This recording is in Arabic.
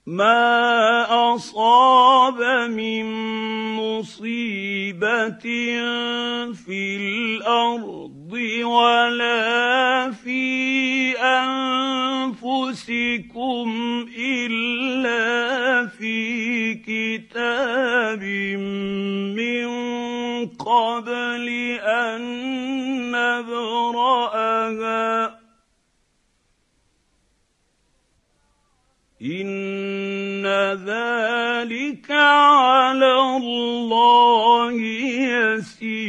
ما أصاب من مصيبة في الأرض ولا في أنفسكم إلا في كتاب من قبل أن نبرأها إن ذلك على الله يسير.